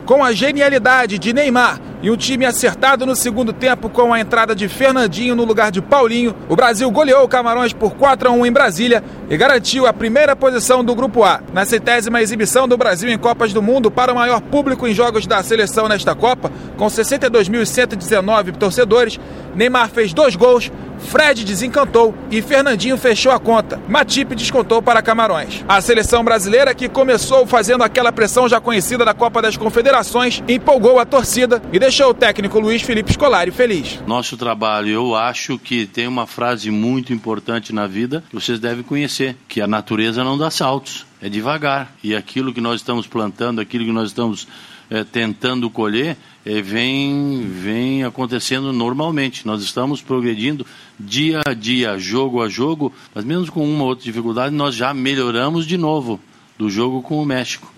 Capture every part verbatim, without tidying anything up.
Com a genialidade de Neymar e um time acertado no segundo tempo com a entrada de Fernandinho no lugar de Paulinho, o Brasil goleou o Camarões por quatro a um em Brasília e garantiu a primeira posição do Grupo A. Na centésima exibição do Brasil em Copas do Mundo para o maior público em jogos da seleção nesta Copa, com sessenta e dois mil cento e dezenove torcedores, Neymar fez dois gols, Fred desencantou e Fernandinho fechou a conta. Matip descontou para Camarões. A seleção brasileira, que começou fazendo aquela pressão já conhecida da Copa das Confederações, empolgou a torcida e deixou o técnico Luiz Felipe Scolari feliz. Nosso trabalho, eu acho que tem uma frase muito importante na vida que vocês devem conhecer, que a natureza não dá saltos, é devagar. E aquilo que nós estamos plantando, aquilo que nós estamos é, tentando colher, é, vem, vem acontecendo normalmente. Nós estamos progredindo dia a dia, jogo a jogo, mas mesmo com uma ou outra dificuldade, nós já melhoramos de novo do jogo com o México.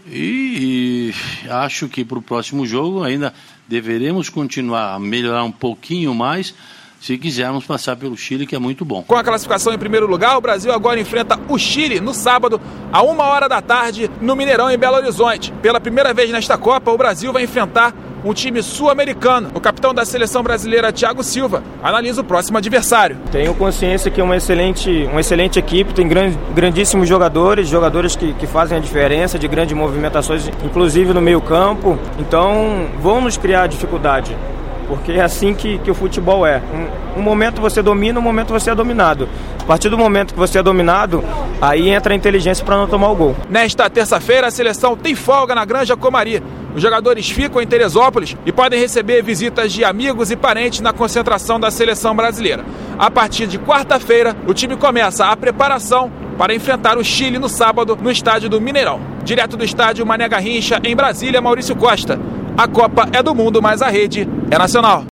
E, e acho que para o próximo jogo ainda deveremos continuar a melhorar um pouquinho mais, se quisermos passar pelo Chile, que é muito bom. Com a classificação em primeiro lugar, o Brasil agora enfrenta o Chile no sábado, a uma hora da tarde, no Mineirão, em Belo Horizonte. Pela primeira vez nesta Copa, o Brasil vai enfrentar um time sul-americano. O capitão da seleção brasileira, Thiago Silva, analisa o próximo adversário. Tenho consciência que é uma excelente, uma excelente equipe, tem grand, grandíssimos jogadores, jogadores que, que fazem a diferença, de grandes movimentações, inclusive no meio campo. Então, vão nos criar dificuldade, porque é assim que, que o futebol é. Um, um momento você domina, um momento você é dominado. A partir do momento que você é dominado, aí entra a inteligência para não tomar o gol. Nesta terça-feira, a seleção tem folga na Granja Comari. Os jogadores ficam em Teresópolis e podem receber visitas de amigos e parentes na concentração da seleção brasileira. A partir de quarta-feira, o time começa a preparação para enfrentar o Chile no sábado no estádio do Mineirão. Direto do estádio Mané Garrincha, em Brasília, Maurício Costa. A Copa é do mundo, mas a rede é nacional.